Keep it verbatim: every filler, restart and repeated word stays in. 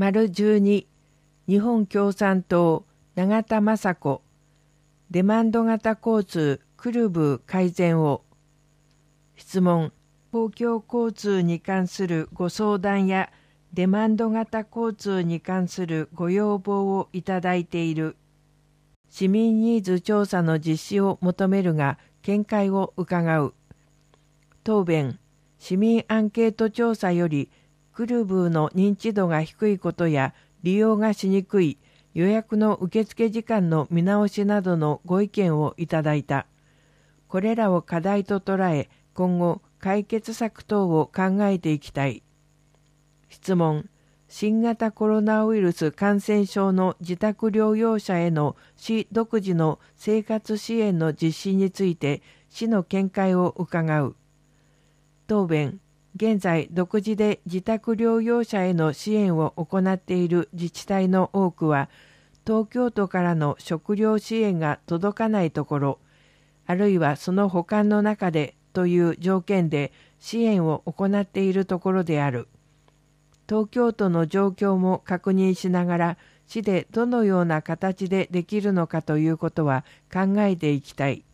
丸じゅうに、日本共産党永田雅子、デマンド型交通クルブ改善を。質問、公共交通に関するご相談やデマンド型交通に関するご要望をいただいている。市民ニーズ調査の実施を求めるが見解を伺う。答弁、市民アンケート調査よりクルブの認知度が低いことや利用がしにくい予約の受付時間の見直しなどのご意見をいただいた。これらを課題と捉え、今後解決策等を考えていきたい。質問、新型コロナウイルス感染症の自宅療養者への市独自の生活支援の実施について市の見解を伺う。答弁、現在独自で自宅療養者への支援を行っている自治体の多くは、東京都からの食料支援が届かないところ、あるいはその保管の中でという条件で支援を行っているところである。東京都の状況も確認しながら、市でどのような形でできるのかということは考えていきたい。